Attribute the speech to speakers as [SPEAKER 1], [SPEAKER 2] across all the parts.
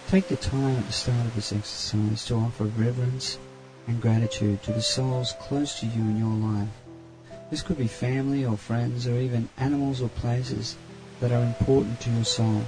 [SPEAKER 1] Take the time at the start of this exercise to offer reverence and gratitude to the souls close to you in your life. This could be family or friends or even animals or places that are important to your soul.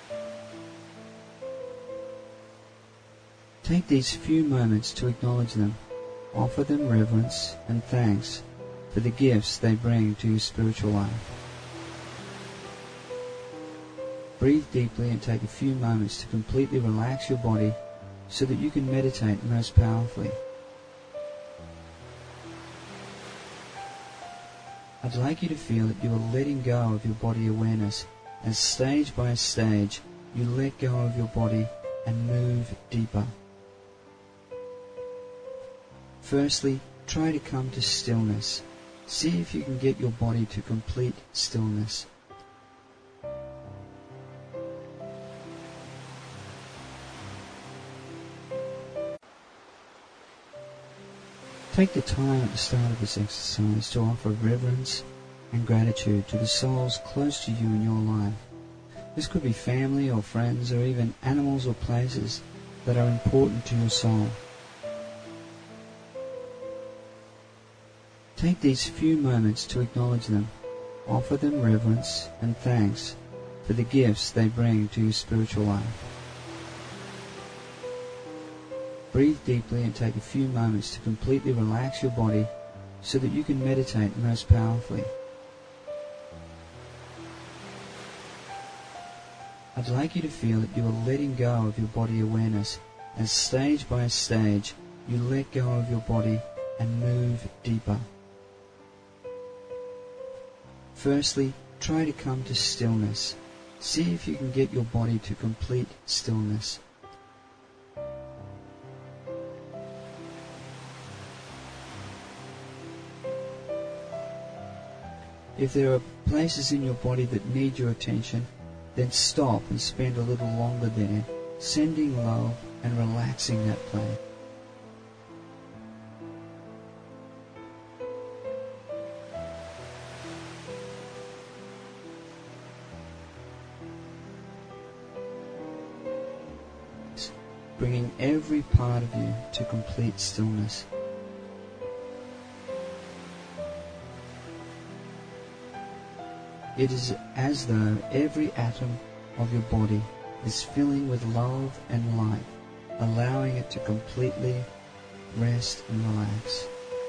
[SPEAKER 1] Take these few moments to acknowledge them. Offer them reverence and thanks for the gifts they bring to your spiritual life. Breathe deeply and take a few moments to completely relax your body so that you can meditate most powerfully. I'd like you to feel that you are letting go of your body awareness as stage by stage you let go of your body and move deeper. Firstly, try to come to stillness. See if you can get your body to complete stillness. Take the time at the start of this exercise to offer reverence and gratitude to the souls close to you in your life. This could be family or friends or even animals or places that are important to your soul. Take these few moments to acknowledge them. Offer them reverence and thanks for the gifts they bring to your spiritual life. Breathe deeply and take a few moments to completely relax your body so that you can meditate most powerfully. I'd like you to feel that you are letting go of your body awareness as stage by stage you let go of your body and move deeper. Firstly, try to come to stillness. See if you can get your body to complete stillness. If there are places in your body that need your attention, then stop and spend a little longer there, sending love and relaxing that place. Bringing every part of you to complete stillness. It is as though every atom of your body is filling with love and light, allowing it to completely rest and relax.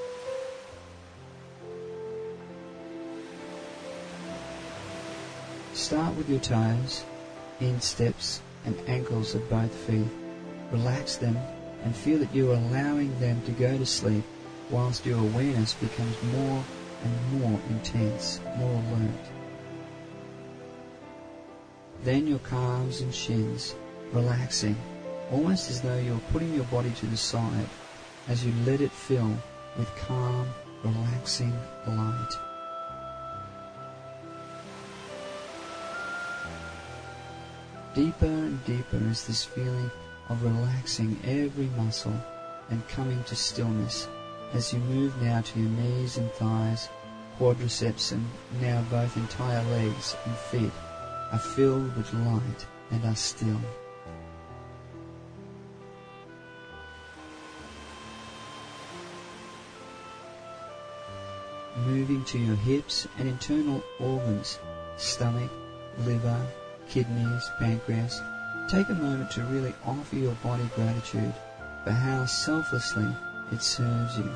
[SPEAKER 1] Start with your toes, insteps and ankles of both feet. Relax them and feel that you are allowing them to go to sleep whilst your awareness becomes more and more intense, more alert. Then your calves and shins, relaxing, almost as though you are putting your body to the side as you let it fill with calm, relaxing light. Deeper and deeper is this feeling of relaxing every muscle and coming to stillness as you move now to your knees and thighs, quadriceps and now both entire legs and feet are filled with light and are still. Moving to your hips and internal organs, stomach, liver, kidneys, pancreas, take a moment to really offer your body gratitude for how selflessly it serves you.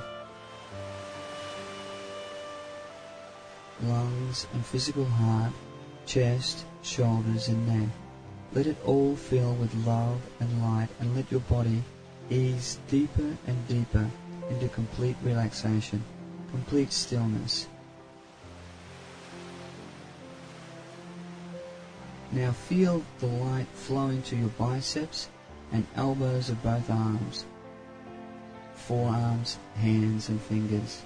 [SPEAKER 1] Lungs and physical heart, chest, shoulders and neck. Let it all fill with love and light and let your body ease deeper and deeper into complete relaxation, complete stillness. Now feel the light flowing to your biceps and elbows of both arms, forearms, hands and fingers.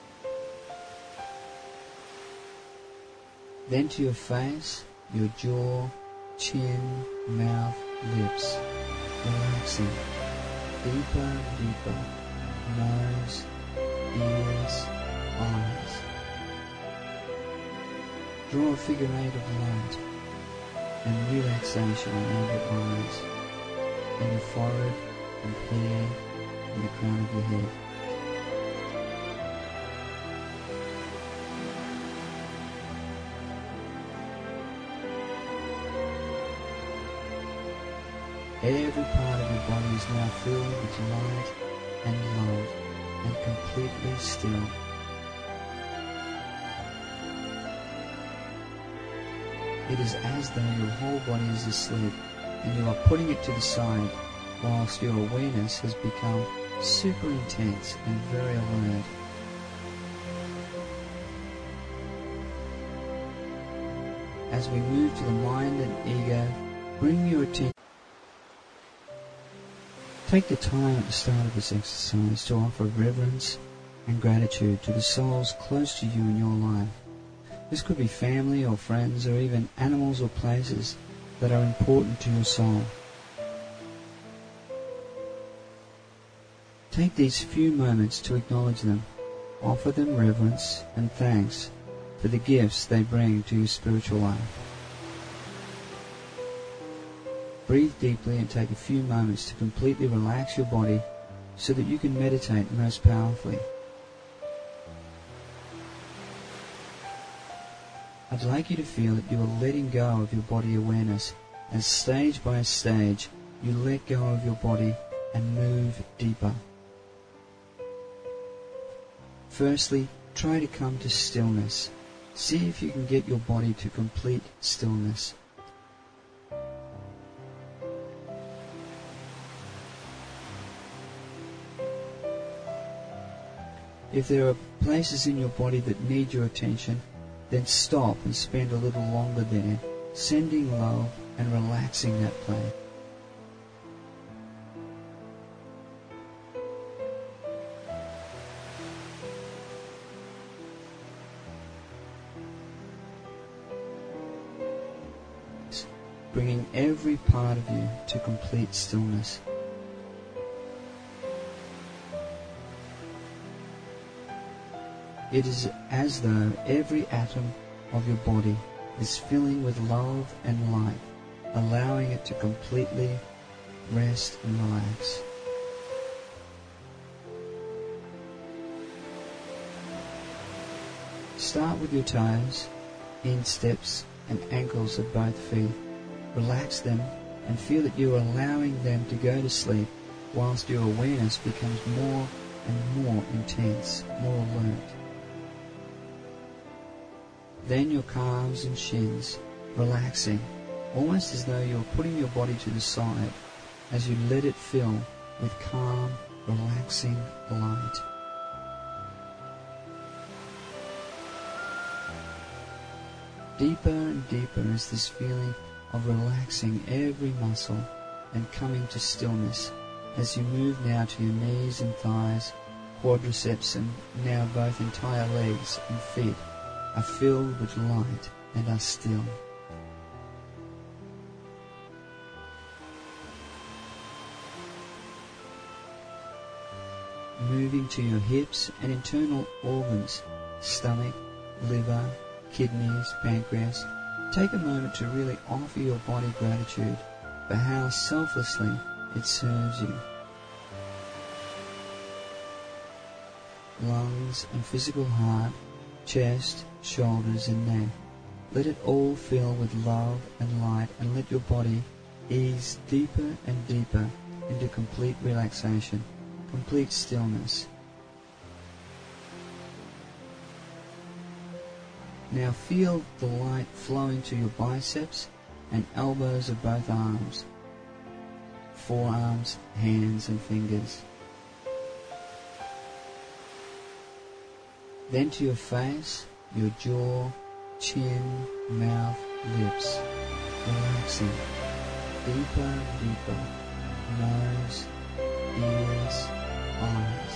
[SPEAKER 1] Then to your face, your jaw, chin, mouth, lips, relaxing deeper and deeper, nose, ears, eyes. Draw a figure 8 of light and relaxation around your eyes, and your forehead and hair and the crown of your head. Every part of your body is now filled with light and love and completely still. It is as though your whole body is asleep and you are putting it to the side whilst your awareness has become super intense and very alert. As we move to the mind and ego, bring your attention. Take the time at the start of this exercise to offer reverence and gratitude to the souls close to you in your life. This could be family or friends or even animals or places that are important to your soul. Take these few moments to acknowledge them. Offer them reverence and thanks for the gifts they bring to your spiritual life. Breathe deeply and take a few moments to completely relax your body so that you can meditate most powerfully. I'd like you to feel that you are letting go of your body awareness as stage by stage you let go of your body and move deeper. Firstly, try to come to stillness. See if you can get your body to complete stillness. If there are places in your body that need your attention, then stop and spend a little longer there, sending love and relaxing that place. Bringing every part of you to complete stillness. It is as though every atom of your body is filling with love and light, allowing it to completely rest and relax. Start with your toes, insteps and ankles of both feet. Relax them and feel that you are allowing them to go to sleep whilst your awareness becomes more and more intense, more alert. Then your calves and shins, relaxing, almost as though you are putting your body to the side as you let it fill with calm, relaxing light. Deeper and deeper is this feeling of relaxing every muscle and coming to stillness as you move now to your knees and thighs, quadriceps and now both entire legs and feet are filled with light and are still. Moving to your hips and internal organs, stomach, liver, kidneys, pancreas, take a moment to really offer your body gratitude for how selflessly it serves you. Lungs and physical heart, chest, shoulders and neck. Let it all fill with love and light and let your body ease deeper and deeper into complete relaxation, complete stillness. Now feel the light flowing to your biceps and elbows of both arms, forearms, hands and fingers. Then to your face, your jaw, chin, mouth, lips, relaxing deeper and deeper, nose, ears, eyes.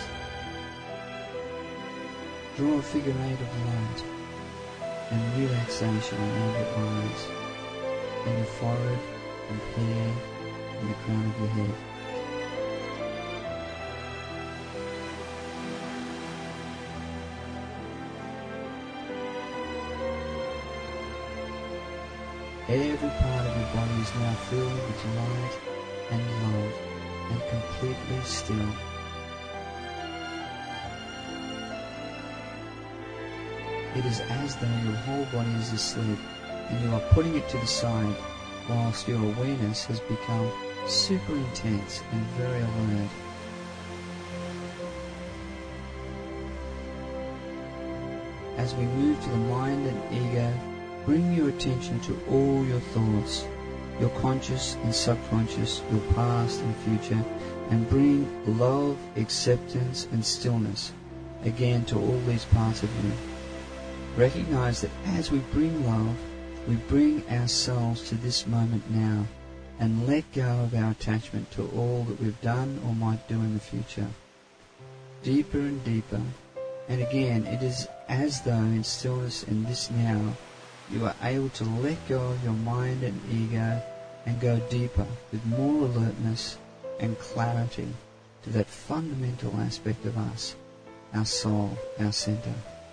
[SPEAKER 1] Draw a figure 8 of light and relaxation around your eyes, and your forehead and hair and the crown of your head. Every part of your body is now filled with light and love and completely still. It is as though your whole body is asleep and you are putting it to the side whilst your awareness has become super intense and very alert. As we move to the mind and ego, bring your attention to all your thoughts, your conscious and subconscious, your past and future, and bring love, acceptance and stillness again to all these parts of you. Recognize that as we bring love, we bring ourselves to this moment now and let go of our attachment to all that we've done or might do in the future. Deeper and deeper. And again, it is as though in stillness in this now, you are able to let go of your mind and ego and go deeper with more alertness and clarity to that fundamental aspect of us, our soul, our center.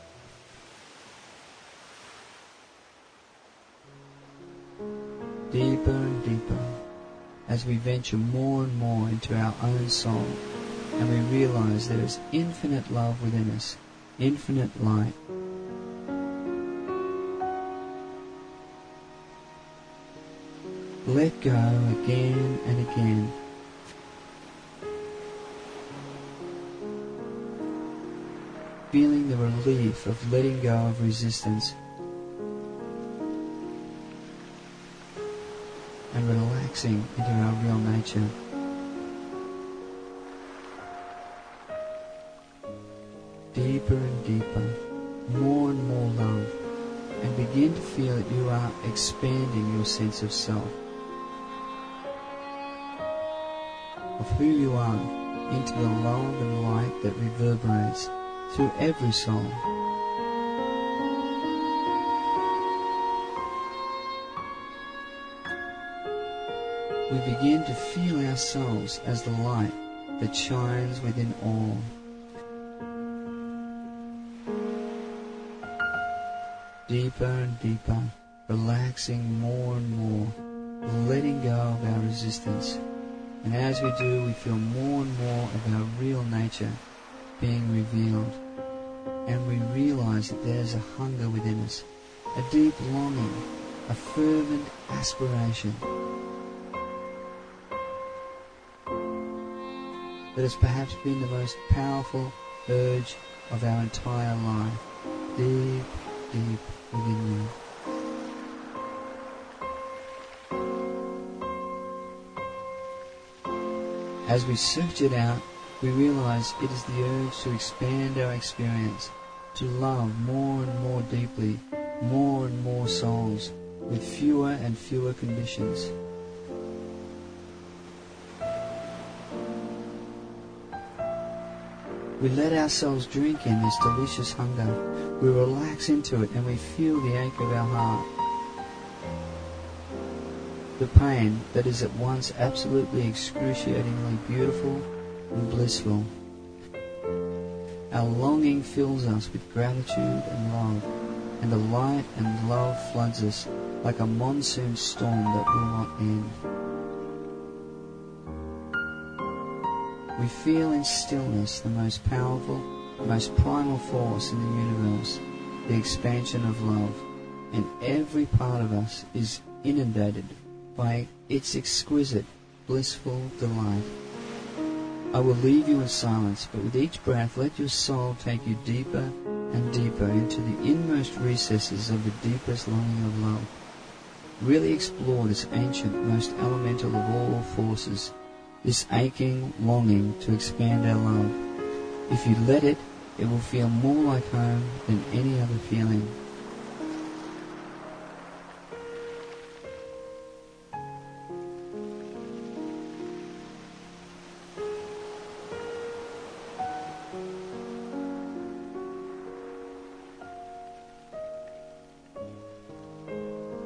[SPEAKER 1] Deeper and deeper as we venture more and more into our own soul and we realize there is infinite love within us, infinite light. Let go again and again. Feeling the relief of letting go of resistance and relaxing into our real nature. Deeper and deeper, more and more love, and begin to feel that you are expanding your sense of self, of who you are, into the love and light that reverberates through every soul. We begin to feel ourselves as the light that shines within all. Deeper and deeper, relaxing more and more, letting go of our resistance. And as we do, we feel more and more of our real nature being revealed. And we realize that there's a hunger within us, a deep longing, a fervent aspiration that has perhaps been the most powerful urge of our entire life, deep, deep within you. As we search it out, we realize it is the urge to expand our experience, to love more and more deeply, more and more souls, with fewer and fewer conditions. We let ourselves drink in this delicious hunger. We relax into it and we feel the ache of our heart. The pain that is at once absolutely excruciatingly beautiful and blissful. Our longing fills us with gratitude and love, and the light and love floods us like a monsoon storm that will not end. We feel in stillness the most powerful, most primal force in the universe, the expansion of love, and every part of us is inundated by its exquisite, blissful delight. I will leave you in silence, but with each breath let your soul take you deeper and deeper into the inmost recesses of the deepest longing of love. Really explore this ancient, most elemental of all forces, this aching longing to expand our love. If you let it, it will feel more like home than any other feeling.